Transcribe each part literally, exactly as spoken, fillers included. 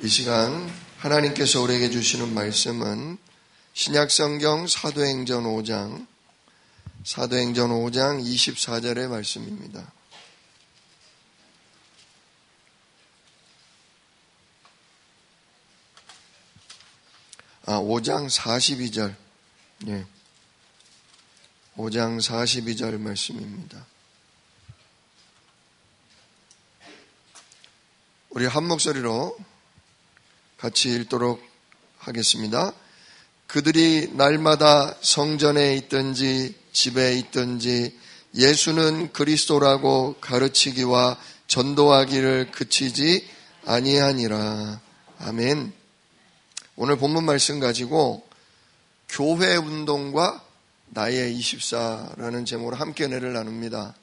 이 시간 하나님께서 우리에게 주시는 말씀은 신약성경 사도행전 오 장 사도행전 오 장 이십사 절의 말씀입니다. 아, 오 장 사십이 절. 예. 오 장 사십이 절 말씀입니다. 우리 한 목소리로 같이 읽도록 하겠습니다. 그들이 날마다 성전에 있든지 집에 있든지 예수는 그리스도라고 가르치기와 전도하기를 그치지 아니하니라. 아멘. 오늘 본문 말씀 가지고 교회 운동과 나의 이십사라는 제목으로 함께 은혜를 나눕니다.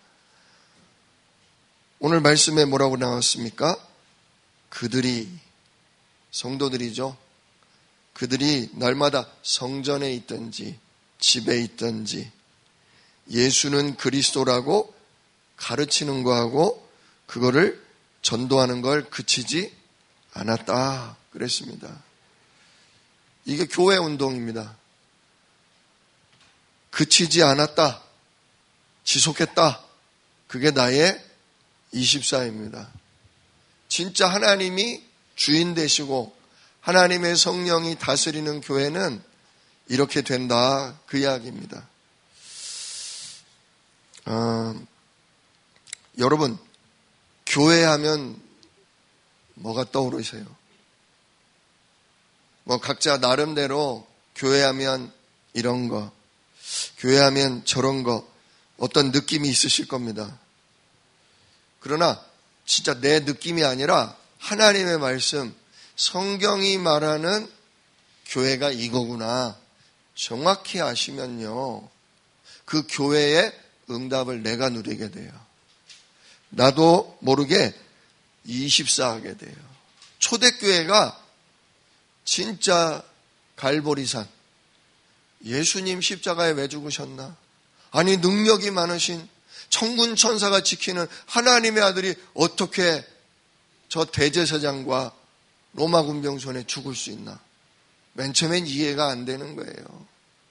오늘 말씀에 뭐라고 나왔습니까? 그들이, 성도들이죠. 그들이 날마다 성전에 있든지 집에 있든지 예수는 그리스도라고 가르치는 거하고 그거를 전도하는 걸 그치지 않았다 그랬습니다. 이게 교회 운동입니다. 그치지 않았다, 지속했다, 그게 나의 이십사입니다. 진짜 하나님이 주인 되시고 하나님의 성령이 다스리는 교회는 이렇게 된다, 그 이야기입니다. 어, 여러분, 교회하면 뭐가 떠오르세요? 뭐 각자 나름대로 교회하면 이런 거, 교회하면 저런 거, 어떤 느낌이 있으실 겁니다. 그러나 진짜 내 느낌이 아니라 하나님의 말씀, 성경이 말하는 교회가 이거구나 정확히 아시면요, 그 교회의 응답을 내가 누리게 돼요. 나도 모르게 이십사 하게 돼요. 초대교회가 진짜 갈보리산, 예수님 십자가에 왜 죽으셨나? 아니, 능력이 많으신 천군 천사가 지키는 하나님의 아들이 어떻게 저 대제사장과 로마 군병 손에 죽을 수 있나? 맨 처음엔 이해가 안 되는 거예요.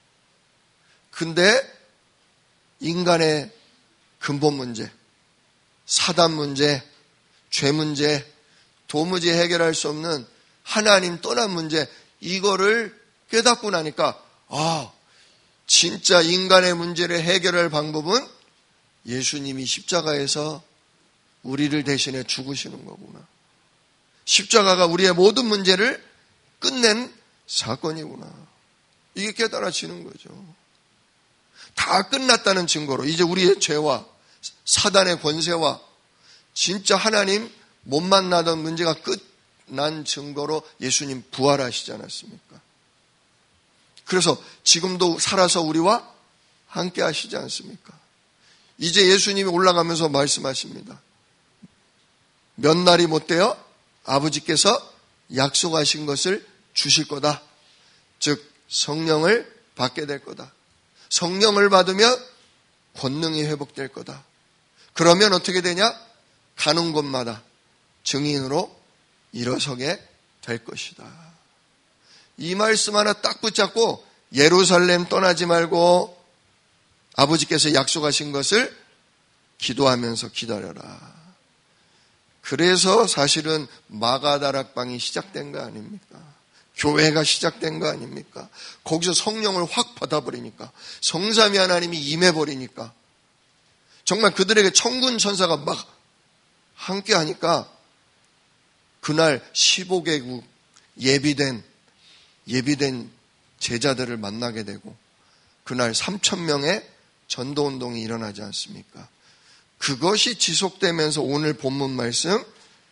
근데 인간의 근본 문제, 사단 문제, 죄 문제, 도무지 해결할 수 없는 하나님 떠난 문제, 이거를 깨닫고 나니까 아, 진짜 인간의 문제를 해결할 방법은 예수님이 십자가에서 우리를 대신해 죽으시는 거구나. 십자가가 우리의 모든 문제를 끝낸 사건이구나. 이게 깨달아지는 거죠. 다 끝났다는 증거로 이제 우리의 죄와 사단의 권세와 진짜 하나님 못 만나던 문제가 끝난 증거로 예수님 부활하시지 않았습니까? 그래서 지금도 살아서 우리와 함께 하시지 않습니까? 이제 예수님이 올라가면서 말씀하십니다. 몇 날이 못 되어 아버지께서 약속하신 것을 주실 거다. 즉 성령을 받게 될 거다. 성령을 받으면 권능이 회복될 거다. 그러면 어떻게 되냐? 가는 곳마다 증인으로 일어서게 될 것이다. 이 말씀 하나 딱 붙잡고 예루살렘 떠나지 말고 아버지께서 약속하신 것을 기도하면서 기다려라. 그래서 사실은 마가다락방이 시작된 거 아닙니까? 교회가 시작된 거 아닙니까? 거기서 성령을 확 받아버리니까, 성삼위 하나님이 임해버리니까, 정말 그들에게 천군 천사가 막 함께 하니까 그날 십오 개국 예비된 예비된 제자들을 만나게 되고 그날 삼천 명의 전도운동이 일어나지 않습니까? 그것이 지속되면서 오늘 본문 말씀,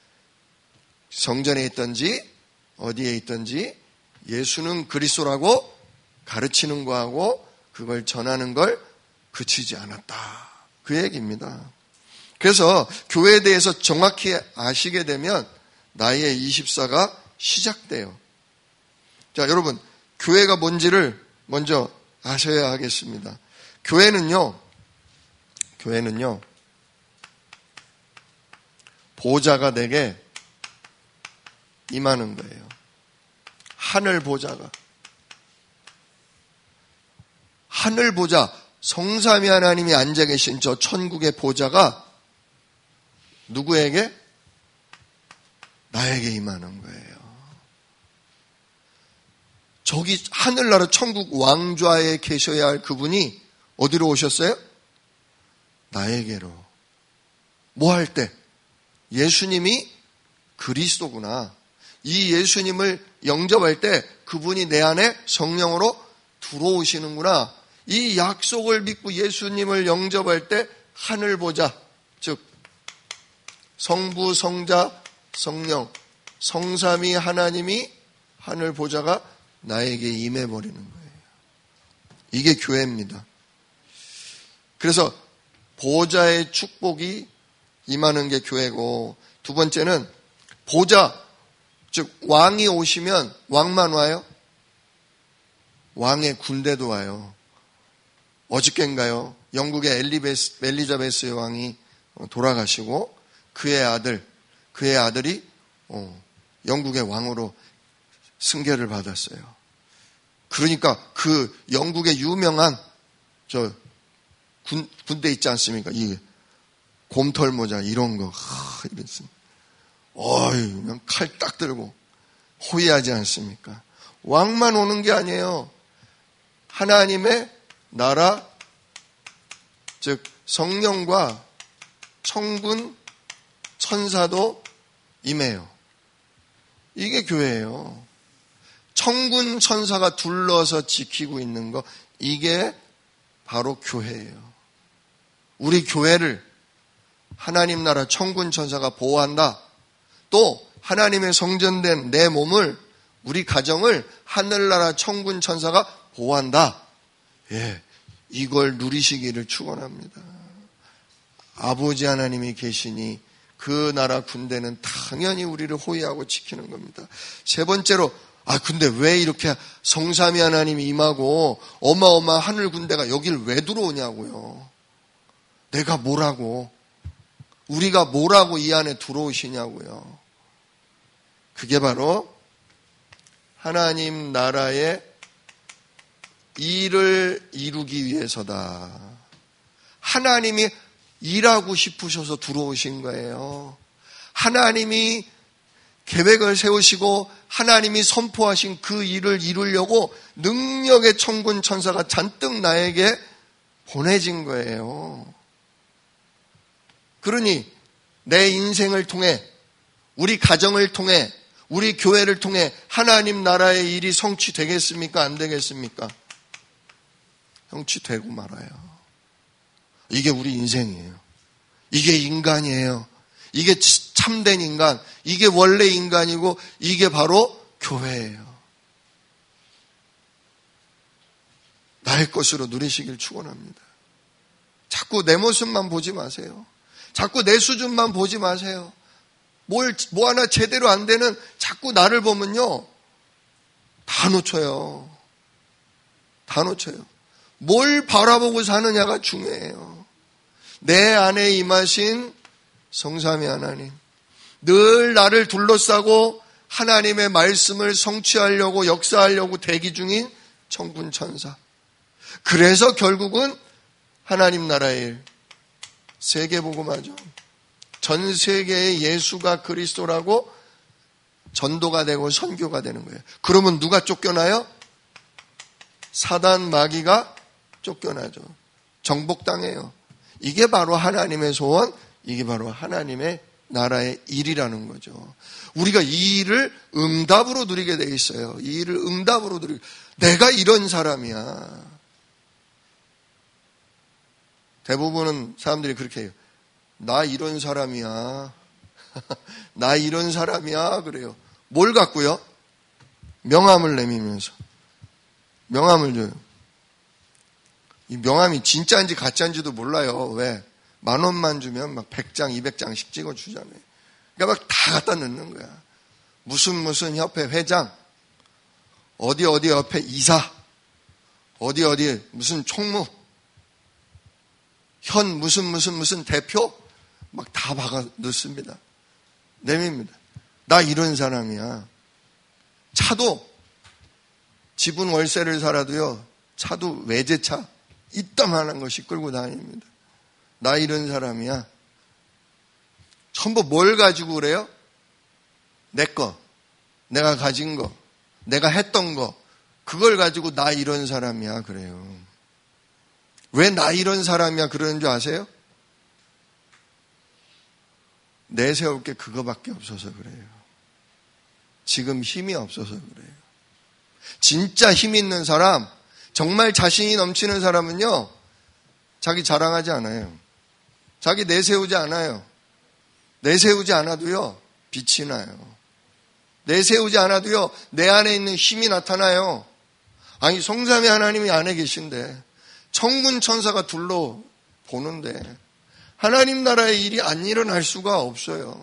성전에 있든지 어디에 있든지 예수는 그리스도라고 가르치는 거하고 그걸 전하는 걸 그치지 않았다, 그 얘기입니다. 그래서 교회에 대해서 정확히 아시게 되면 나의 이십사가 시작돼요. 자, 여러분, 교회가 뭔지를 먼저 아셔야 하겠습니다. 교회는요, 교회는요, 보좌가 되게 임하는 거예요. 하늘 보좌가. 하늘 보좌, 성삼위 하나님이 앉아 계신 저 천국의 보좌가 누구에게? 나에게 임하는 거예요. 저기 하늘나라 천국 왕좌에 계셔야 할 그분이 어디로 오셨어요? 나에게로. 뭐 할 때? 예수님이 그리스도구나. 이 예수님을 영접할 때 그분이 내 안에 성령으로 들어오시는구나. 이 약속을 믿고 예수님을 영접할 때 하늘 보좌, 즉 성부, 성자, 성령, 성삼위 하나님이 하늘 보좌가 나에게 임해버리는 거예요. 이게 교회입니다. 그래서 보좌의 축복이 임하는 게 교회고, 두 번째는 보좌, 즉 왕이 오시면 왕만 와요? 왕의 군대도 와요. 어저께인가요? 영국의 엘리베스, 엘리자베스 왕이 돌아가시고 그의 아들, 그의 아들이 어, 영국의 왕으로 승계를 받았어요. 그러니까 그 영국의 유명한 저 군, 군대 있지 않습니까? 이 곰털 모자 이런 거, 하, 이랬습니다. 어이, 그냥 칼 딱 들고 호위하지 않습니까? 왕만 오는 게 아니에요. 하나님의 나라, 즉 성령과 천군, 천사도 임해요. 이게 교회예요. 천군, 천사가 둘러서 지키고 있는 거, 이게 바로 교회예요. 우리 교회를 하나님 나라 천군, 천사가 보호한다. 또 하나님의 성전된 내 몸을, 우리 가정을 하늘나라 천군, 천사가 보호한다. 예, 이걸 누리시기를 축원합니다. 아버지 하나님이 계시니 그 나라 군대는 당연히 우리를 호위하고 지키는 겁니다. 세 번째로, 아 근데 왜 이렇게 성삼위 하나님이 임하고 어마어마한 하늘 군대가 여길 왜 들어오냐고요. 내가 뭐라고, 우리가 뭐라고 이 안에 들어오시냐고요. 그게 바로 하나님 나라의 일을 이루기 위해서다. 하나님이 일하고 싶으셔서 들어오신 거예요. 하나님이 계획을 세우시고 하나님이 선포하신 그 일을 이루려고 능력의 천군 천사가 잔뜩 나에게 보내진 거예요. 그러니 내 인생을 통해, 우리 가정을 통해, 우리 교회를 통해 하나님 나라의 일이 성취되겠습니까? 안 되겠습니까? 성취되고 말아요. 이게 우리 인생이에요. 이게 인간이에요. 이게 참된 인간, 이게 원래 인간이고 이게 바로 교회예요. 나의 것으로 누리시길 축원합니다. 자꾸 내 모습만 보지 마세요. 자꾸 내 수준만 보지 마세요. 뭘, 뭐 하나 제대로 안 되는 자꾸 나를 보면요, 다 놓쳐요. 다 놓쳐요. 뭘 바라보고 사느냐가 중요해요. 내 안에 임하신 성삼위 하나님, 늘 나를 둘러싸고 하나님의 말씀을 성취하려고 역사하려고 대기 중인 천군 천사. 그래서 결국은 하나님 나라의 일, 세계복음화죠. 전 세계에 예수가 그리스도라고 전도가 되고 선교가 되는 거예요. 그러면 누가 쫓겨나요? 사단 마귀가 쫓겨나죠. 정복당해요. 이게 바로 하나님의 소원, 이게 바로 하나님의 나라의 일이라는 거죠. 우리가 이 일을 응답으로 누리게 돼 있어요. 이 일을 응답으로 누리게. 내가 이런 사람이야. 대부분은 사람들이 그렇게 해요. 나 이런 사람이야. 나 이런 사람이야. 그래요. 뭘 갖고요? 명함을 내밀면서. 명함을 줘요. 이 명함이 진짜인지 가짜인지도 몰라요. 왜? 만 원만 주면 막 백 장, 이백 장씩 찍어 주잖아요. 그러니까 막 다 갖다 넣는 거야. 무슨 무슨 협회 회장, 어디 어디 협회 이사, 어디 어디 무슨 총무, 현 무슨 무슨 무슨 대표, 막 다 박아 넣습니다. 내밉니다. 나 이런 사람이야. 차도 지분 월세를 살아도요. 차도 외제차 이따만한 것이 끌고 다닙니다. 나 이런 사람이야. 전부 뭘 가지고 그래요? 내 거, 내가 가진 거, 내가 했던 거, 그걸 가지고 나 이런 사람이야 그래요. 왜 나 이런 사람이야 그러는 줄 아세요? 내세울 게 그거밖에 없어서 그래요. 지금 힘이 없어서 그래요. 진짜 힘 있는 사람, 정말 자신이 넘치는 사람은요, 자기 자랑하지 않아요. 자기 내세우지 않아요. 내세우지 않아도요, 빛이 나요. 내세우지 않아도요, 내 안에 있는 힘이 나타나요. 아니, 성삼위 하나님이 안에 계신데, 천군 천사가 둘러 보는데, 하나님 나라의 일이 안 일어날 수가 없어요.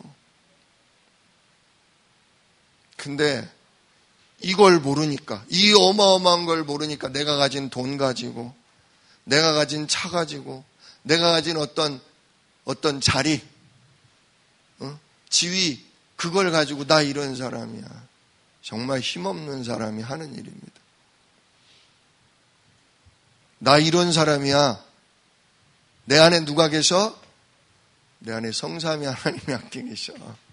근데 이걸 모르니까, 이 어마어마한 걸 모르니까 내가 가진 돈 가지고, 내가 가진 차 가지고, 내가 가진 어떤 어떤 자리, 어? 지위, 그걸 가지고 나 이런 사람이야. 정말 힘없는 사람이 하는 일입니다. 나 이런 사람이야. 내 안에 누가 계셔? 내 안에 성삼위 하나님이 함께 계셔.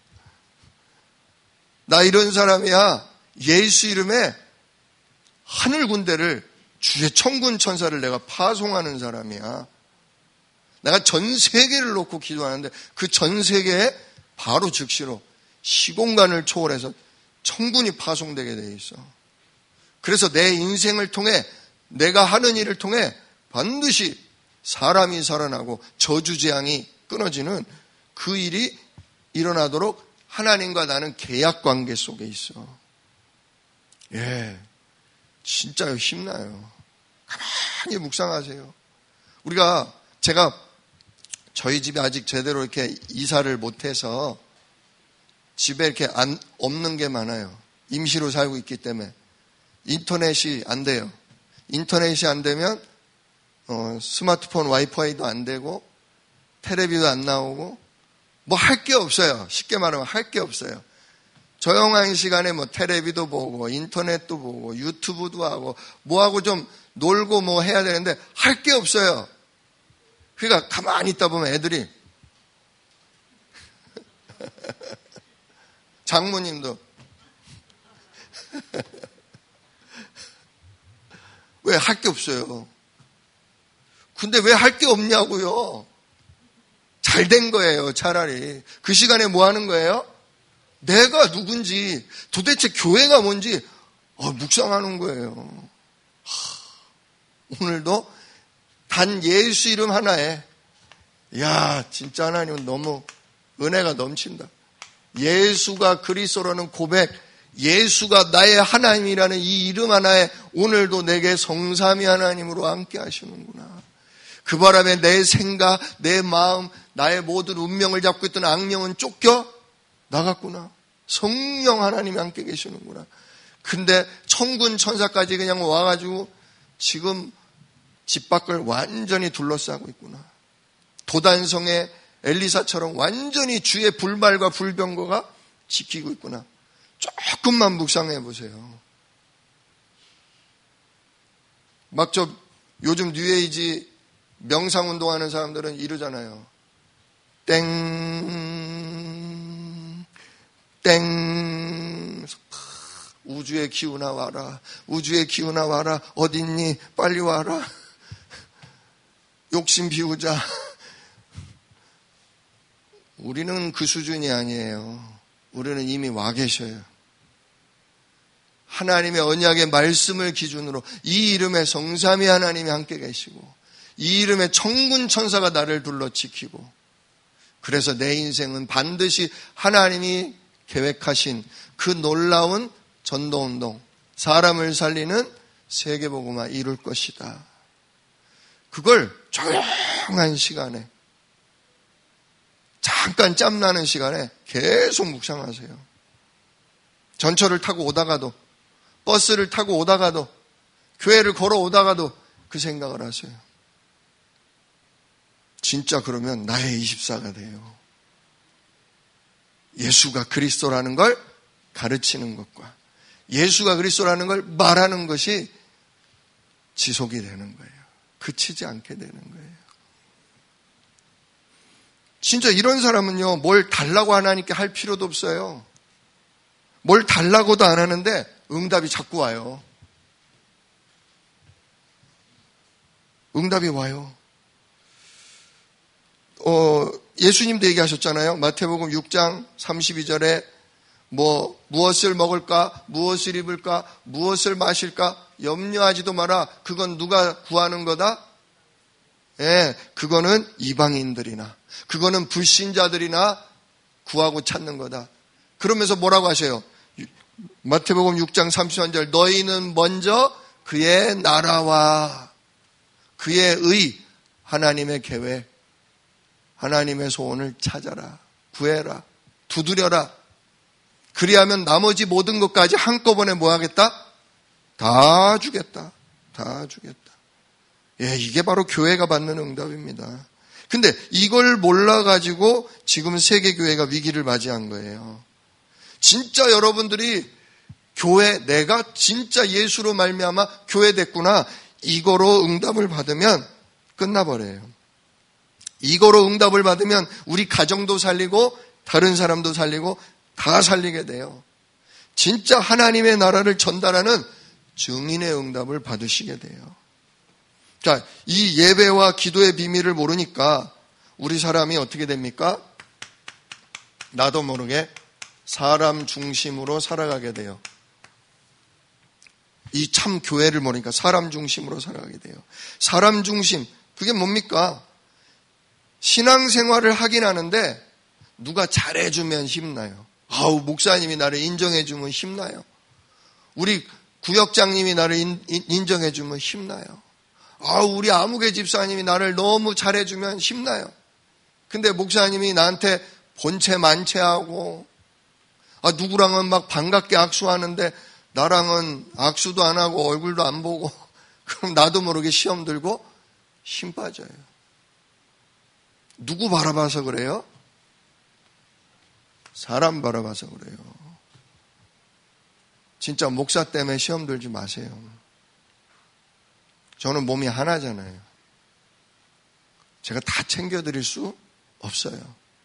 나 이런 사람이야. 예수 이름에 하늘 군대를, 주의 천군 천사를 내가 파송하는 사람이야. 내가 전 세계를 놓고 기도하는데 그 전 세계에 바로 즉시로 시공간을 초월해서 천군이 파송되게 돼 있어. 그래서 내 인생을 통해, 내가 하는 일을 통해 반드시 사람이 살아나고 저주재앙이 끊어지는 그 일이 일어나도록 하나님과 나는 계약 관계 속에 있어. 예, 진짜 힘나요. 가만히 묵상하세요. 우리가, 제가 저희 집에 아직 제대로 이렇게 이사를 못해서 집에 이렇게 안, 없는 게 많아요. 임시로 살고 있기 때문에. 인터넷이 안 돼요. 인터넷이 안 되면 어, 스마트폰 와이파이도 안 되고 텔레비도 안 나오고 뭐 할 게 없어요. 쉽게 말하면 할 게 없어요. 조용한 시간에 뭐 텔레비도 보고 인터넷도 보고 유튜브도 하고 뭐하고 좀 놀고 뭐 해야 되는데 할 게 없어요. 그러니까 가만히 있다 보면 애들이 장모님도 왜 할 게 없어요. 근데 왜 할 게 없냐고요. 잘 된 거예요. 차라리 그 시간에 뭐 하는 거예요? 내가 누군지, 도대체 교회가 뭔지 어, 묵상하는 거예요. 하, 오늘도 단 예수 이름 하나에, 야, 진짜 하나님은 너무 은혜가 넘친다. 예수가 그리스도라는 고백, 예수가 나의 하나님이라는 이 이름 하나에 오늘도 내게 성삼위 하나님으로 함께 하시는구나. 그 바람에 내 생각, 내 마음, 나의 모든 운명을 잡고 있던 악령은 쫓겨 나갔구나. 성령 하나님이 함께 계시는구나. 근데 천군 천사까지 그냥 와가지고 지금 집 밖을 완전히 둘러싸고 있구나. 도단성의 엘리사처럼 완전히 주의 불말과 불병거가 지키고 있구나. 조금만 묵상해 보세요. 막 저 요즘 뉴에이지 명상운동하는 사람들은 이러잖아요. 땡, 땡, 우주의 기운아 와라. 우주의 기운아 와라. 어딨니? 빨리 와라. 욕심 비우자. 우리는 그 수준이 아니에요. 우리는 이미 와 계셔요. 하나님의 언약의 말씀을 기준으로 이 이름의 성삼위 하나님이 함께 계시고 이 이름의 천군 천사가 나를 둘러 지키고, 그래서 내 인생은 반드시 하나님이 계획하신 그 놀라운 전도운동, 사람을 살리는 세계복음화 이룰 것이다. 그걸 조용한 시간에, 잠깐 짬나는 시간에 계속 묵상하세요. 전철을 타고 오다가도, 버스를 타고 오다가도, 교회를 걸어 오다가도 그 생각을 하세요. 진짜 그러면 나의 이십사가 돼요. 예수가 그리스도라는 걸 가르치는 것과 예수가 그리스도라는 걸 말하는 것이 지속이 되는 거예요. 그치지 않게 되는 거예요. 진짜 이런 사람은요, 뭘 달라고 하나님께 할 필요도 없어요. 뭘 달라고도 안 하는데 응답이 자꾸 와요. 응답이 와요. 어, 예수님도 얘기하셨잖아요. 마태복음 육 장 삼십이 절에 뭐 무엇을 먹을까, 무엇을 입을까, 무엇을 마실까 염려하지도 마라. 그건 누가 구하는 거다? 예, 그거는 이방인들이나 그거는 불신자들이나 구하고 찾는 거다. 그러면서 뭐라고 하셔요? 마태복음 육 장 삼십일 절 너희는 먼저 그의 나라와 그의 의, 하나님의 계획, 하나님의 소원을 찾아라, 구해라, 두드려라. 그리하면 나머지 모든 것까지 한꺼번에 뭐 하겠다? 다 주겠다. 다 주겠다. 예, 이게 바로 교회가 받는 응답입니다. 근데 이걸 몰라가지고 지금 세계교회가 위기를 맞이한 거예요. 진짜 여러분들이 교회, 내가 진짜 예수로 말미암아 교회 됐구나. 이거로 응답을 받으면 끝나버려요. 이거로 응답을 받으면 우리 가정도 살리고 다른 사람도 살리고 다 살리게 돼요. 진짜 하나님의 나라를 전달하는 증인의 응답을 받으시게 돼요. 자, 이 예배와 기도의 비밀을 모르니까 우리 사람이 어떻게 됩니까? 나도 모르게 사람 중심으로 살아가게 돼요. 이 참 교회를 모르니까 사람 중심으로 살아가게 돼요. 사람 중심, 그게 뭡니까? 신앙생활을 하긴 하는데 누가 잘해주면 힘나요. 아우, 목사님이 나를 인정해주면 힘나요. 우리 구역장님이 나를 인, 인정해주면 힘나요. 아우, 우리 아무개 집사님이 나를 너무 잘해주면 힘나요. 근데 목사님이 나한테 본체 만체하고 아, 누구랑은 막 반갑게 악수하는데 나랑은 악수도 안 하고 얼굴도 안 보고 그럼 나도 모르게 시험 들고 힘 빠져요. 누구 바라봐서 그래요? 사람 바라봐서 그래요. 진짜 목사 때문에 시험 들지 마세요. 저는 몸이 하나잖아요. 제가 다 챙겨드릴 수 없어요.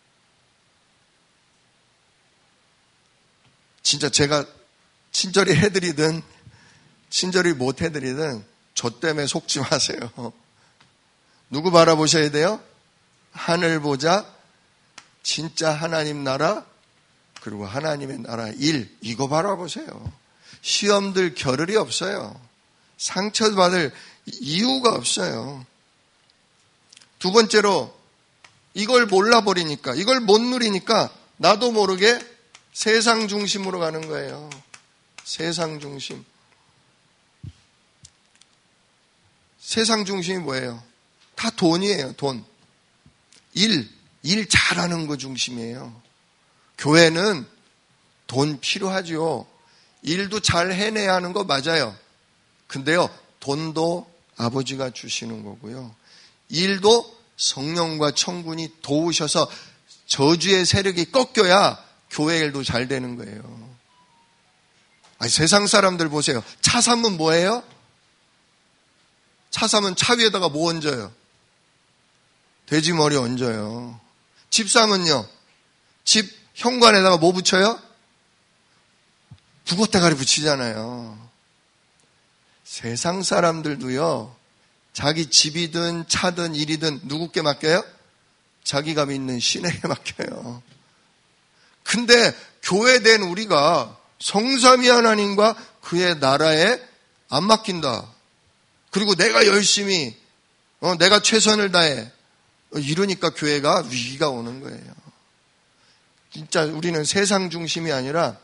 진짜 제가 친절히 해드리든 친절히 못 해드리든 저 때문에 속지 마세요. 누구 바라보셔야 돼요? 하늘 보자, 진짜 하나님 나라, 그리고 하나님의 나라 일, 이거 바라보세요. 시험들 겨를이 없어요. 상처받을 이유가 없어요. 두 번째로 이걸 몰라버리니까, 이걸 못 누리니까 나도 모르게 세상 중심으로 가는 거예요. 세상 중심. 세상 중심이 뭐예요? 다 돈이에요, 돈. 일, 일 잘하는 거 중심이에요. 교회는 돈 필요하죠. 일도 잘 해내야 하는 거 맞아요. 근데요, 돈도 아버지가 주시는 거고요. 일도 성령과 천군이 도우셔서 저주의 세력이 꺾여야 교회 일도 잘 되는 거예요. 아니, 세상 사람들 보세요. 차 사면 뭐예요? 차 사면 차 위에다가 뭐 얹어요? 돼지머리 얹어요. 집 사면요. 집 현관에다가 뭐 붙여요? 북어대가리 붙이잖아요. 세상 사람들도요. 자기 집이든 차든 일이든 누구께 맡겨요? 자기가 믿는 신에게 맡겨요. 근데 교회된 우리가 성삼위 하나님과 그의 나라에 안 맡긴다. 그리고 내가 열심히 어, 내가 최선을 다해 이러니까 교회가 위기가 오는 거예요. 진짜 우리는 세상 중심이 아니라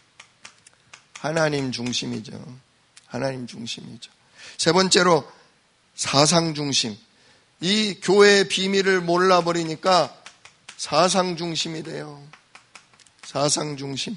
하나님 중심이죠. 하나님 중심이죠. 세 번째로 사상 중심. 이 교회의 비밀을 몰라버리니까 사상 중심이 돼요. 사상 중심.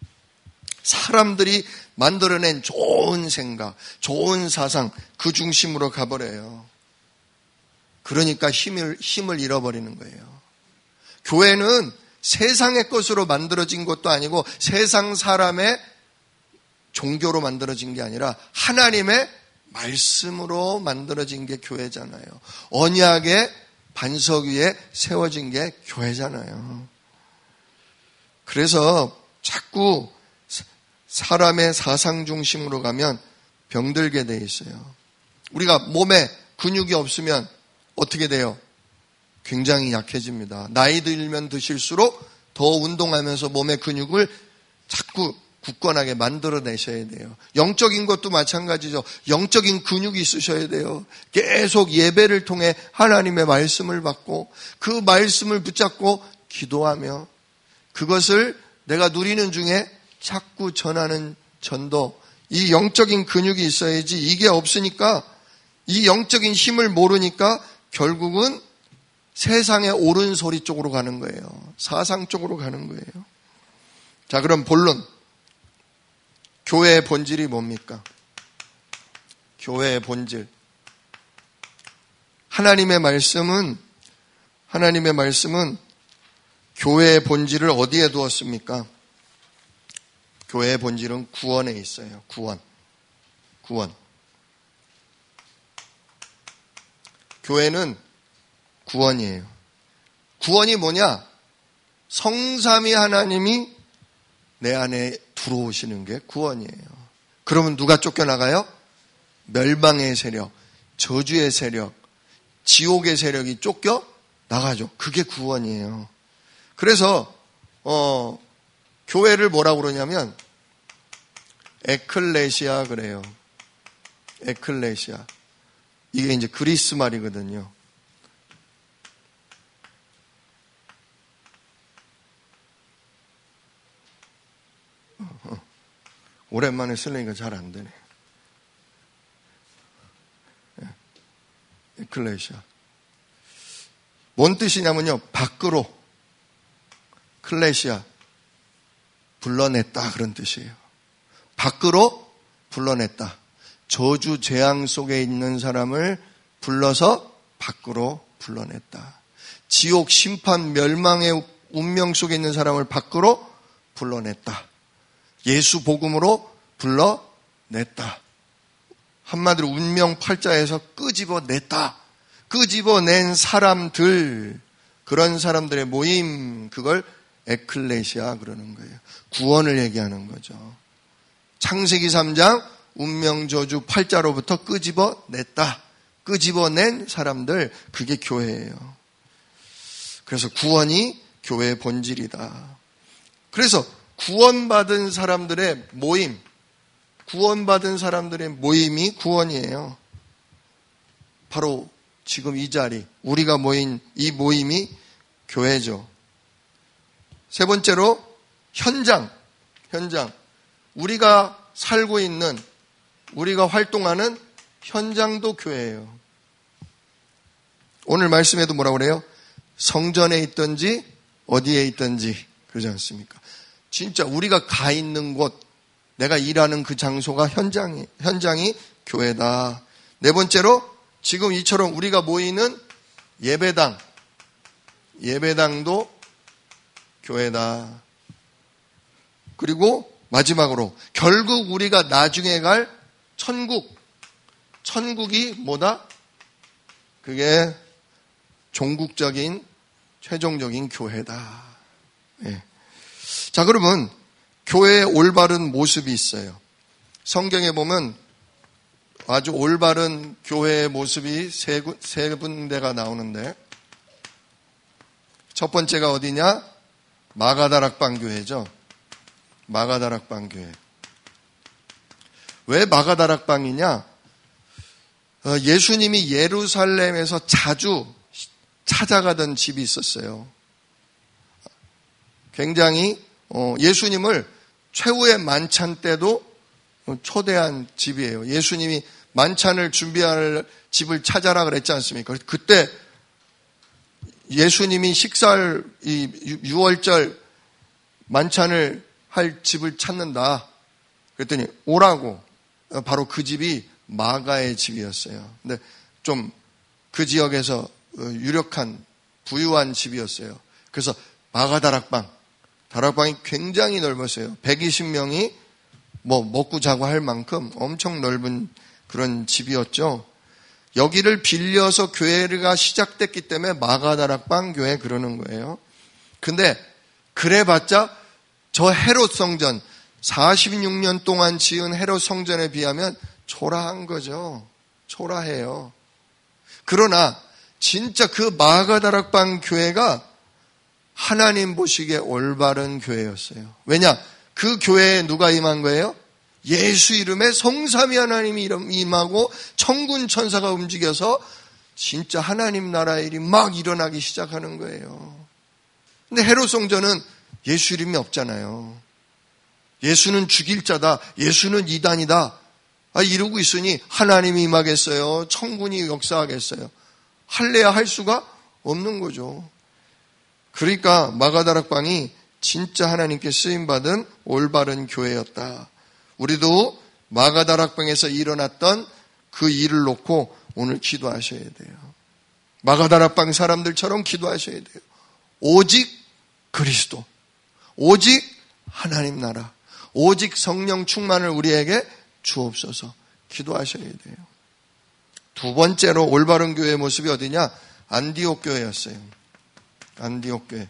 사람들이 만들어낸 좋은 생각, 좋은 사상, 그 중심으로 가버려요. 그러니까 힘을, 힘을 잃어버리는 거예요. 교회는 세상의 것으로 만들어진 것도 아니고 세상 사람의 종교로 만들어진 게 아니라 하나님의 말씀으로 만들어진 게 교회잖아요. 언약의 반석 위에 세워진 게 교회잖아요. 그래서 자꾸 사람의 사상 중심으로 가면 병들게 돼 있어요. 우리가 몸에 근육이 없으면 어떻게 돼요? 굉장히 약해집니다. 나이 들면 드실수록 더 운동하면서 몸의 근육을 자꾸 굳건하게 만들어내셔야 돼요. 영적인 것도 마찬가지죠. 영적인 근육이 있으셔야 돼요. 계속 예배를 통해 하나님의 말씀을 받고 그 말씀을 붙잡고 기도하며 그것을 내가 누리는 중에 자꾸 전하는 전도, 이 영적인 근육이 있어야지. 이게 없으니까, 이 영적인 힘을 모르니까 결국은 세상의 옳은 소리 쪽으로 가는 거예요. 사상 쪽으로 가는 거예요. 자, 그럼 본론. 교회의 본질이 뭡니까? 교회의 본질. 하나님의 말씀은, 하나님의 말씀은 교회의 본질을 어디에 두었습니까? 교회의 본질은 구원에 있어요. 구원. 구원. 교회는 구원이에요. 구원이 뭐냐? 성삼위 하나님이 내 안에 들어오시는 게 구원이에요. 그러면 누가 쫓겨나가요? 멸망의 세력, 저주의 세력, 지옥의 세력이 쫓겨나가죠. 그게 구원이에요. 그래서 어, 교회를 뭐라고 그러냐면 에클레시아 그래요. 에클레시아. 이게 이제 그리스 말이거든요. 오랜만에 쓰려니까 잘 안 되네. 에클레시아. 뭔 뜻이냐면요. 밖으로. 클레시아. 불러냈다. 그런 뜻이에요. 밖으로 불러냈다. 저주 재앙 속에 있는 사람을 불러서 밖으로 불러냈다. 지옥 심판 멸망의 운명 속에 있는 사람을 밖으로 불러냈다. 예수 복음으로 불러냈다. 한마디로 운명 팔자에서 끄집어냈다. 끄집어낸 사람들, 그런 사람들의 모임, 그걸 에클레시아 그러는 거예요. 구원을 얘기하는 거죠. 창세기 삼 장 운명저주 팔자로부터 끄집어냈다. 끄집어낸 사람들, 그게 교회예요. 그래서 구원이 교회의 본질이다. 그래서 구원받은 사람들의 모임, 구원받은 사람들의 모임이 구원이에요. 바로 지금 이 자리, 우리가 모인 이 모임이 교회죠. 세 번째로 현장, 현장. 우리가 살고 있는, 우리가 활동하는 현장도 교회예요. 오늘 말씀에도 뭐라고 그래요? 성전에 있든지 어디에 있든지 그러지 않습니까? 진짜 우리가 가 있는 곳, 내가 일하는 그 장소가 현장이, 현장이 교회다. 네 번째로 지금 이처럼 우리가 모이는 예배당, 예배당도 교회다. 그리고 마지막으로 결국 우리가 나중에 갈 천국, 천국이 뭐다? 그게 종국적인 최종적인 교회다. 예. 자, 그러면 교회의 올바른 모습이 있어요. 성경에 보면 아주 올바른 교회의 모습이 세, 세 군데가 나오는데, 첫 번째가 어디냐? 마가다락방 교회죠. 마가다락방 교회. 왜 마가다락방이냐? 예수님이 예루살렘에서 자주 찾아가던 집이 있었어요. 굉장히 예수님을 최후의 만찬 때도 초대한 집이에요. 예수님이 만찬을 준비할 집을 찾아라 그랬지 않습니까? 그때 예수님이 식사를, 이 유월절 만찬을 할 집을 찾는다. 그랬더니 오라고. 바로 그 집이 마가의 집이었어요. 근데 좀 그 지역에서 유력한 부유한 집이었어요. 그래서 마가다락방. 다락방이 굉장히 넓었어요. 백이십 명이 뭐 먹고 자고 할 만큼 엄청 넓은 그런 집이었죠. 여기를 빌려서 교회가 시작됐기 때문에 마가다락방 교회 그러는 거예요. 근데 그래봤자 저 헤롯 성전, 사십육 년 동안 지은 헤롯 성전에 비하면 초라한 거죠. 초라해요. 그러나 진짜 그 마가다락방 교회가 하나님 보시기에 올바른 교회였어요. 왜냐? 그 교회에 누가 임한 거예요? 예수 이름에 성삼위 하나님이 임하고 천군 천사가 움직여서 진짜 하나님 나라의 일이 막 일어나기 시작하는 거예요. 근데 헤롯 성전은 예수 이름이 없잖아요. 예수는 죽일 자다. 예수는 이단이다. 아, 이러고 있으니 하나님이 임하겠어요? 천군이 역사하겠어요? 할래야 할 수가 없는 거죠. 그러니까 마가다락방이 진짜 하나님께 쓰임받은 올바른 교회였다. 우리도 마가다락방에서 일어났던 그 일을 놓고 오늘 기도하셔야 돼요. 마가다락방 사람들처럼 기도하셔야 돼요. 오직 그리스도, 오직 하나님 나라, 오직 성령 충만을 우리에게 주옵소서 기도하셔야 돼요. 두 번째로 올바른 교회의 모습이 어디냐? 안디옥 교회였어요. 안디옥 교회.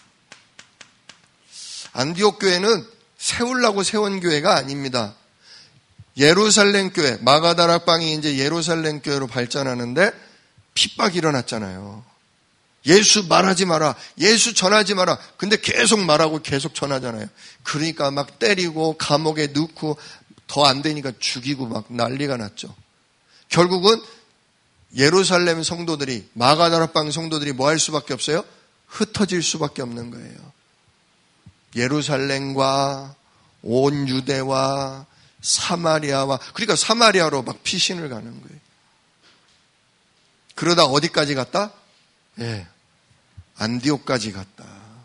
안디옥 교회는 세우려고 세운 교회가 아닙니다. 예루살렘 교회, 마가다락방이 이제 예루살렘 교회로 발전하는데 핍박이 일어났잖아요. 예수 말하지 마라. 예수 전하지 마라. 근데 계속 말하고 계속 전하잖아요. 그러니까 막 때리고 감옥에 넣고 더 안 되니까 죽이고 막 난리가 났죠. 결국은 예루살렘 성도들이, 마가다락방 성도들이 뭐 할 수밖에 없어요? 흩어질 수밖에 없는 거예요. 예루살렘과 온 유대와 사마리아와, 그러니까 사마리아로 막 피신을 가는 거예요. 그러다 어디까지 갔다? 예, 안디옥까지 갔다.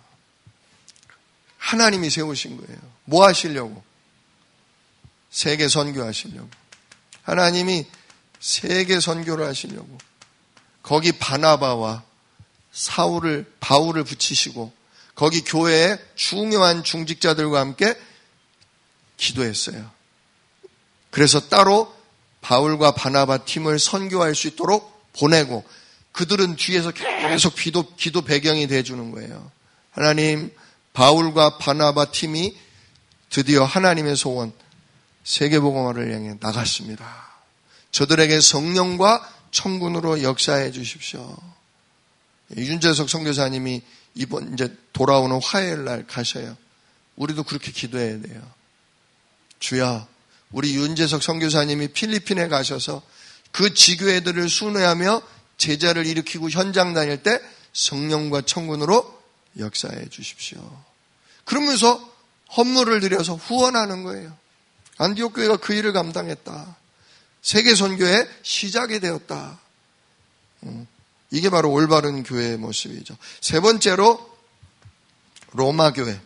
하나님이 세우신 거예요. 뭐 하시려고? 세계 선교하시려고. 하나님이 세계 선교를 하시려고. 거기 바나바와 사울을, 바울을 붙이시고 거기 교회에 중요한 중직자들과 함께 기도했어요. 그래서 따로 바울과 바나바 팀을 선교할 수 있도록 보내고 그들은 뒤에서 계속 기도, 기도 배경이 돼주는 거예요. 하나님, 바울과 바나바 팀이 드디어 하나님의 소원, 세계복음화를 향해 나갔습니다. 저들에게 성령과 천군으로 역사해 주십시오. 윤재석 선교사님이 이번 이제 돌아오는 화요일 날 가셔요. 우리도 그렇게 기도해야 돼요. 주야, 우리 윤재석 선교사님이 필리핀에 가셔서 그 지교회들을 순회하며 제자를 일으키고 현장 다닐 때 성령과 천군으로 역사해 주십시오. 그러면서 헌물을 들여서 후원하는 거예요. 안디옥 교회가 그 일을 감당했다. 세계 선교의 시작이 되었다. 이게 바로 올바른 교회의 모습이죠. 세 번째로 로마 교회.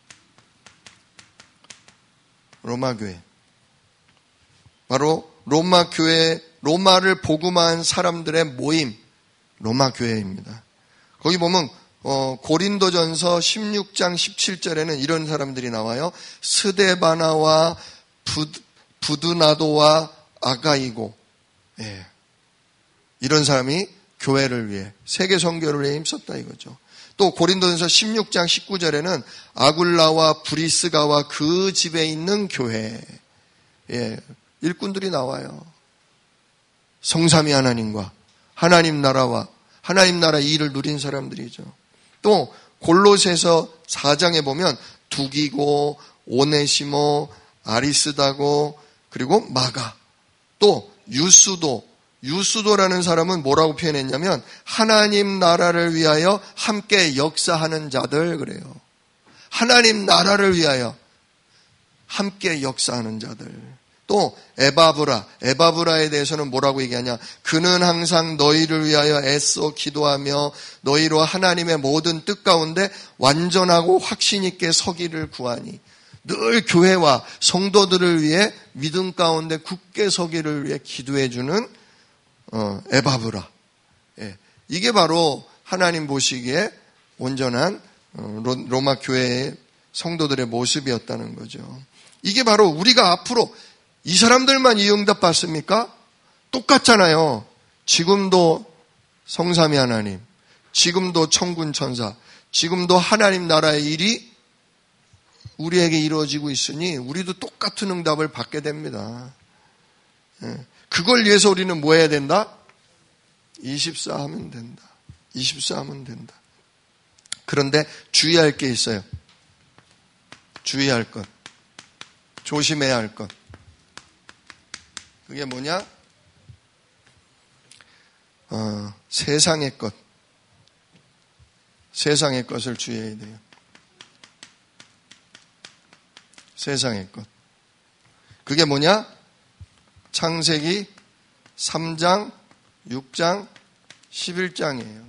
로마 교회. 바로 로마 교회, 로마를 복음화한 사람들의 모임, 로마 교회입니다. 거기 보면 어, 고린도전서 십육 장 십칠 절에는 이런 사람들이 나와요. 스데바나와 부드, 부드나도와 아가이고, 예. 이런 사람이 교회를 위해, 세계 선교를 위해 힘썼다 이거죠. 또 고린도전서 십육 장 십구 절에는 아굴라와 브리스가와 그 집에 있는 교회, 예. 일꾼들이 나와요. 성삼위 하나님과 하나님 나라와 하나님 나라 일을 누린 사람들이죠. 또 골로새서 사 장에 보면 두기고 오네시모 아리스다고 그리고 마가 또 유스도 유스도라는 사람은 뭐라고 표현했냐면 하나님 나라를 위하여 함께 역사하는 자들 그래요. 하나님 나라를 위하여 함께 역사하는 자들. 또 에바브라, 에바브라에 대해서는 뭐라고 얘기하냐? 그는 항상 너희를 위하여 애써 기도하며 너희로 하나님의 모든 뜻 가운데 완전하고 확신 있게 서기를 구하니 늘 교회와 성도들을 위해 믿음 가운데 굳게 서기를 위해 기도해주는 어, 에바브라. 예, 이게 바로 하나님 보시기에 온전한 로마 교회의 성도들의 모습이었다는 거죠. 이게 바로 우리가 앞으로 이 사람들만 이 응답 받습니까? 똑같잖아요. 지금도 성삼위 하나님, 지금도 천군 천사, 지금도 하나님 나라의 일이 우리에게 이루어지고 있으니 우리도 똑같은 응답을 받게 됩니다. 그걸 위해서 우리는 뭐 해야 된다? 이십사 하면 된다. 이십사 하면 된다. 그런데 주의할 게 있어요. 주의할 것. 조심해야 할 것. 그게 뭐냐? 어, 세상의 것. 세상의 것을 주의해야 돼요. 세상의 것. 그게 뭐냐? 창세기 삼 장, 육 장, 십일 장이에요.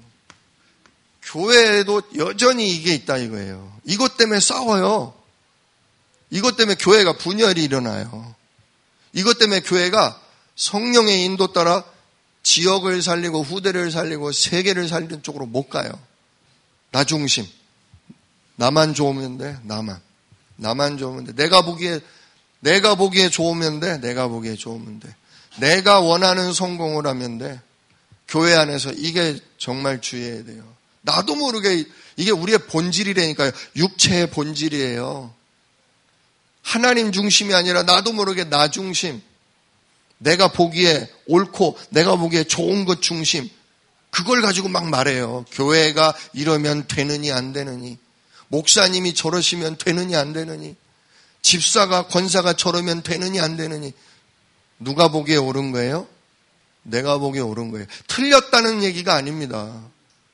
교회에도 여전히 이게 있다 이거예요. 이것 때문에 싸워요. 이것 때문에 교회가 분열이 일어나요. 이것 때문에 교회가 성령의 인도 따라 지역을 살리고 후대를 살리고 세계를 살리는 쪽으로 못 가요. 나 중심. 나만 좋으면 돼. 나만. 나만 좋으면 돼. 내가 보기에 내가 보기에 좋으면 돼. 내가 보기에 좋으면 돼. 내가 원하는 성공을 하면 돼. 교회 안에서 이게 정말 주의해야 돼요. 나도 모르게 이게 우리의 본질이라니까요. 육체의 본질이에요. 하나님 중심이 아니라 나도 모르게 나 중심. 내가 보기에 옳고 내가 보기에 좋은 것 중심. 그걸 가지고 막 말해요. 교회가 이러면 되느니 안 되느니. 목사님이 저러시면 되느니 안 되느니. 집사가 권사가 저러면 되느니 안 되느니. 누가 보기에 옳은 거예요? 내가 보기에 옳은 거예요. 틀렸다는 얘기가 아닙니다.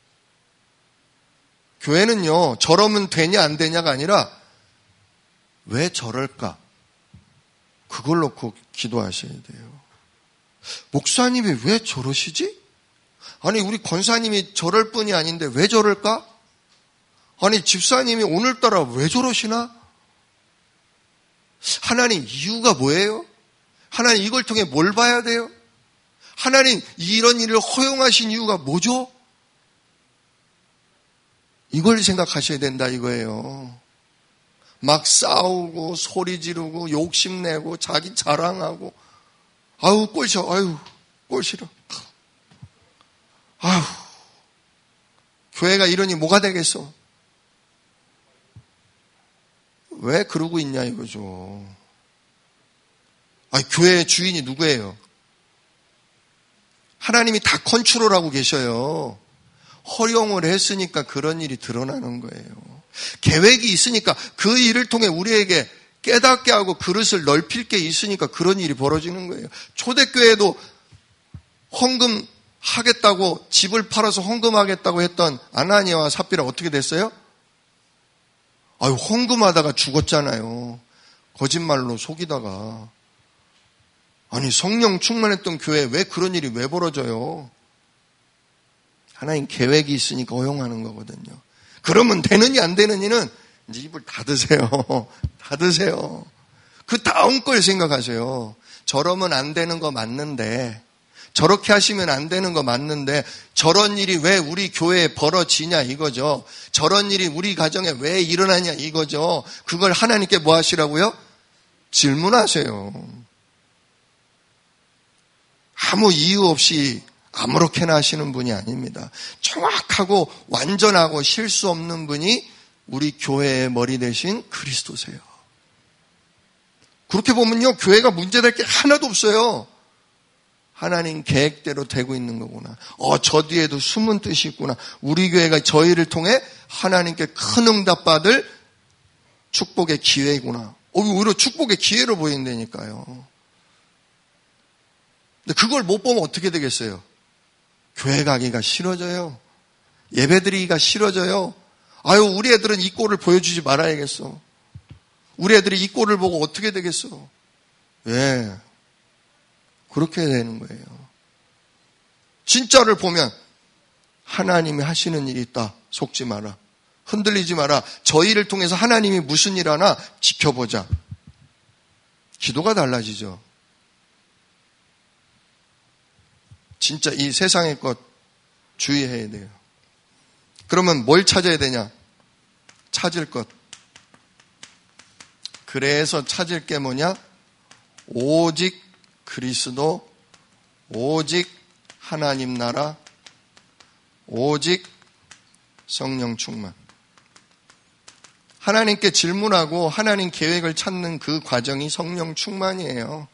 교회는요, 저러면 되냐 안 되냐가 아니라 왜 저럴까? 그걸 놓고 기도하셔야 돼요. 목사님이 왜 저러시지? 아니 우리 권사님이 저럴 뿐이 아닌데 왜 저럴까? 아니 집사님이 오늘따라 왜 저러시나? 하나님 이유가 뭐예요? 하나님 이걸 통해 뭘 봐야 돼요? 하나님 이런 일을 허용하신 이유가 뭐죠? 이걸 생각하셔야 된다 이거예요. 막 싸우고 소리 지르고 욕심내고 자기 자랑하고 아우 꼴 싫어. 아유 꼴 싫어. 아유 교회가 이러니 뭐가 되겠어? 왜 그러고 있냐 이거죠. 아 교회의 주인이 누구예요? 하나님이 다 컨트롤하고 계셔요. 허용을 했으니까 그런 일이 드러나는 거예요. 계획이 있으니까 그 일을 통해 우리에게 깨닫게 하고 그릇을 넓힐 게 있으니까 그런 일이 벌어지는 거예요. 초대교회도 헌금하겠다고 집을 팔아서 헌금하겠다고 했던 아나니아와 삽비라 어떻게 됐어요? 아유 헌금하다가 죽었잖아요. 거짓말로 속이다가. 아니 성령 충만했던 교회에 왜 그런 일이 왜 벌어져요? 하나님 계획이 있으니까 허용하는 거거든요. 그러면 되느니 안 되느니는 이제 입을 닫으세요. 닫으세요. 그 다음 걸 생각하세요. 저러면 안 되는 거 맞는데 저렇게 하시면 안 되는 거 맞는데 저런 일이 왜 우리 교회에 벌어지냐 이거죠. 저런 일이 우리 가정에 왜 일어나냐 이거죠. 그걸 하나님께 뭐 하시라고요? 질문하세요. 아무 이유 없이 아무렇게나 하시는 분이 아닙니다. 정확하고 완전하고 실수 없는 분이 우리 교회의 머리 대신 그리스도세요. 그렇게 보면요, 교회가 문제될 게 하나도 없어요. 하나님 계획대로 되고 있는 거구나. 어, 저 뒤에도 숨은 뜻이 있구나. 우리 교회가 저희를 통해 하나님께 큰 응답 받을 축복의 기회이구나. 어, 오히려 축복의 기회로 보인다니까요. 근데 그걸 못 보면 어떻게 되겠어요? 교회 가기가 싫어져요. 예배 드리기가 싫어져요. 아유, 우리 애들은 이 꼴을 보여주지 말아야겠어. 우리 애들이 이 꼴을 보고 어떻게 되겠어? 왜? 그렇게 되는 거예요. 진짜를 보면 하나님이 하시는 일이 있다. 속지 마라. 흔들리지 마라. 저희를 통해서 하나님이 무슨 일 하나 지켜보자. 기도가 달라지죠. 진짜 이 세상의 것 주의해야 돼요. 그러면 뭘 찾아야 되냐? 찾을 것. 그래서 찾을 게 뭐냐? 오직 그리스도, 오직 하나님 나라, 오직 성령 충만. 하나님께 질문하고 하나님 계획을 찾는 그 과정이 성령 충만이에요.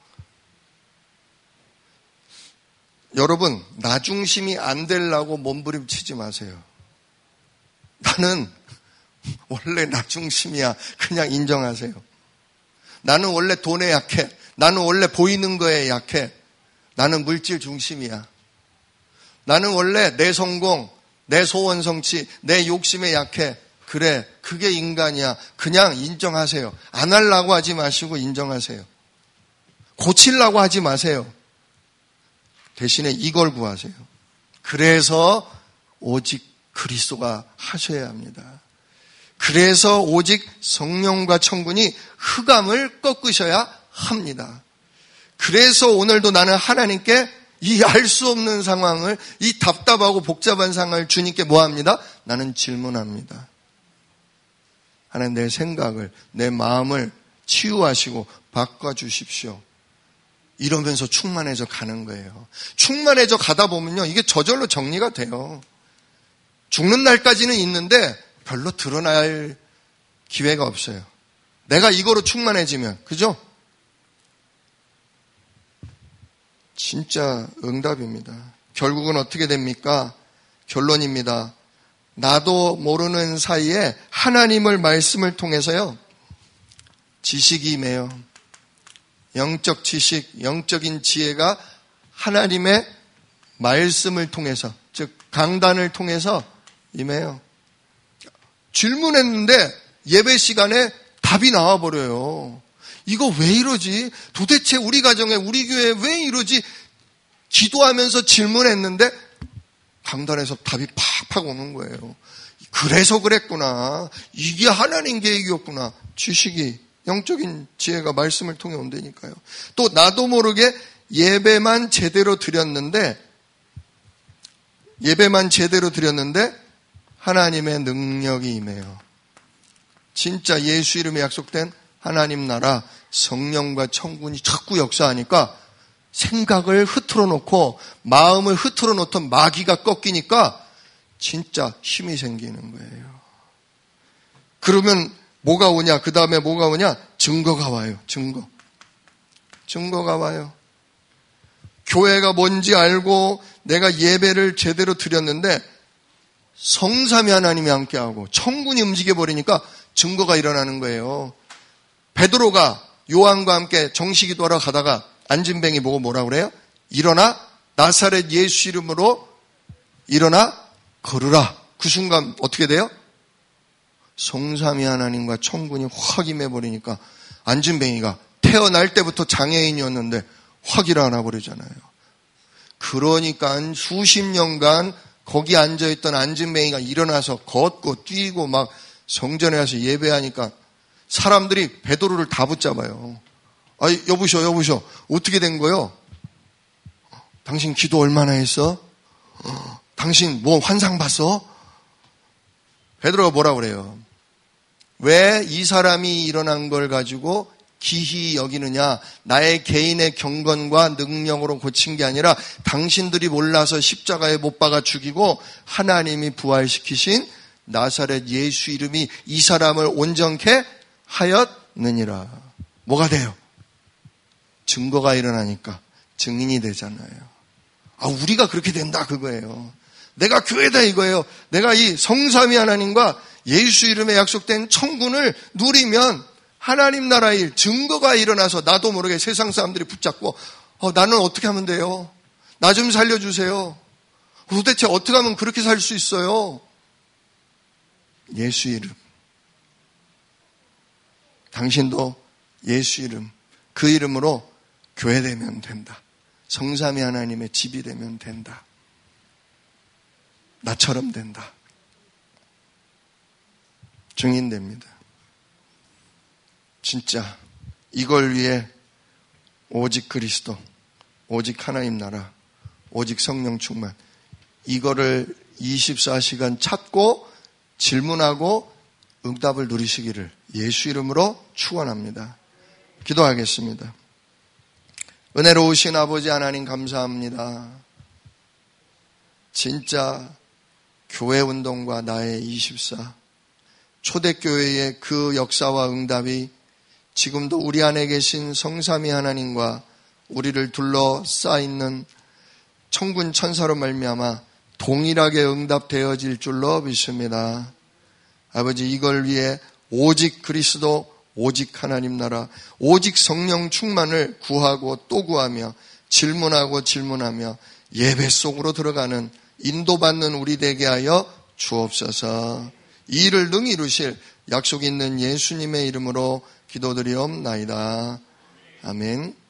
여러분, 나 중심이 안 되려고 몸부림치지 마세요. 나는 원래 나 중심이야. 그냥 인정하세요. 나는 원래 돈에 약해. 나는 원래 보이는 거에 약해. 나는 물질 중심이야. 나는 원래 내 성공, 내 소원 성취, 내 욕심에 약해. 그래, 그게 인간이야. 그냥 인정하세요. 안 하려고 하지 마시고 인정하세요. 고치려고 하지 마세요. 대신에 이걸 구하세요. 그래서 오직 그리스도가 하셔야 합니다. 그래서 오직 성령과 천군이 흑암을 꺾으셔야 합니다. 그래서 오늘도 나는 하나님께 이 알 수 없는 상황을, 이 답답하고 복잡한 상황을 주님께 뭐 합니다? 나는 질문합니다. 하나님, 내 생각을, 내 마음을 치유하시고 바꿔주십시오. 이러면서 충만해져 가는 거예요. 충만해져 가다 보면요, 이게 저절로 정리가 돼요. 죽는 날까지는 있는데 별로 드러날 기회가 없어요. 내가 이거로 충만해지면, 그죠? 진짜 응답입니다. 결국은 어떻게 됩니까? 결론입니다. 나도 모르는 사이에 하나님을 말씀을 통해서요, 지식이 임해요. 영적 지식, 영적인 지혜가 하나님의 말씀을 통해서, 즉 강단을 통해서 임해요. 질문했는데 예배 시간에 답이 나와버려요. 이거 왜 이러지? 도대체 우리 가정에, 우리 교회에 왜 이러지? 기도하면서 질문했는데 강단에서 답이 팍팍 오는 거예요. 그래서 그랬구나. 이게 하나님 계획이었구나. 지식이, 영적인 지혜가 말씀을 통해 온다니까요. 또 나도 모르게 예배만 제대로 드렸는데, 예배만 제대로 드렸는데 하나님의 능력이 임해요. 진짜 예수 이름에 약속된 하나님 나라, 성령과 천군이 자꾸 역사하니까 생각을 흐트러 놓고 마음을 흐트러 놓던 마귀가 꺾이니까 진짜 힘이 생기는 거예요. 그러면 뭐가 오냐? 그 다음에 뭐가 오냐? 증거가 와요. 증거. 증거가 와요. 교회가 뭔지 알고 내가 예배를 제대로 드렸는데 성삼위 하나님이 함께하고 천군이 움직여버리니까 증거가 일어나는 거예요. 베드로가 요한과 함께 정식기도하러 가다가 안진뱅이 보고 뭐라 그래요? 일어나 나사렛 예수 이름으로 일어나 걸으라. 그 순간 어떻게 돼요? 성삼위 하나님과 천군이 확 임해버리니까 안진뱅이가 태어날 때부터 장애인이었는데 확 일어나 버리잖아요. 그러니까 수십 년간 거기 앉아있던 안진뱅이가 일어나서 걷고 뛰고 막 성전에 가서 예배하니까 사람들이 베드로를 다 붙잡아요. 아, 여보셔, 여보셔. 어떻게 된 거요? 당신 기도 얼마나 했어? 당신 뭐 환상 봤어? 베드로가 뭐라 그래요? 왜 이 사람이 일어난 걸 가지고 기히 여기느냐? 나의 개인의 경건과 능력으로 고친 게 아니라 당신들이 몰라서 십자가에 못 박아 죽이고 하나님이 부활시키신 나사렛 예수 이름이 이 사람을 온전케 하였느니라. 뭐가 돼요? 증거가 일어나니까 증인이 되잖아요. 아, 우리가 그렇게 된다 그거예요. 내가 교회다 이거예요. 내가 이 성삼위 하나님과 예수 이름에 약속된 천군을 누리면 하나님 나라의 일, 증거가 일어나서 나도 모르게 세상 사람들이 붙잡고 어, 나는 어떻게 하면 돼요? 나 좀 살려주세요. 도대체 어떻게 하면 그렇게 살 수 있어요? 예수 이름. 당신도 예수 이름, 그 이름으로 교회 되면 된다. 성삼위 하나님의 집이 되면 된다. 나처럼 된다. 증인됩니다. 진짜 이걸 위해 오직 그리스도, 오직 하나님 나라, 오직 성령 충만, 이거를 이십사 시간 찾고 질문하고 응답을 누리시기를 예수 이름으로 축원합니다. 기도하겠습니다. 은혜로우신 아버지 하나님 감사합니다. 진짜 교회운동과 나의 이십사, 초대교회의 그 역사와 응답이 지금도 우리 안에 계신 성삼위 하나님과 우리를 둘러싸있는 천군 천사로 말미암아 동일하게 응답되어질 줄로 믿습니다. 아버지, 이걸 위해 오직 그리스도, 오직 하나님 나라, 오직 성령 충만을 구하고 또 구하며 질문하고 질문하며 예배 속으로 들어가는 인도받는 우리 되게 하여 주옵소서. 이 일을 능히 이루실 약속 있는 예수님의 이름으로 기도드리옵나이다. 아멘.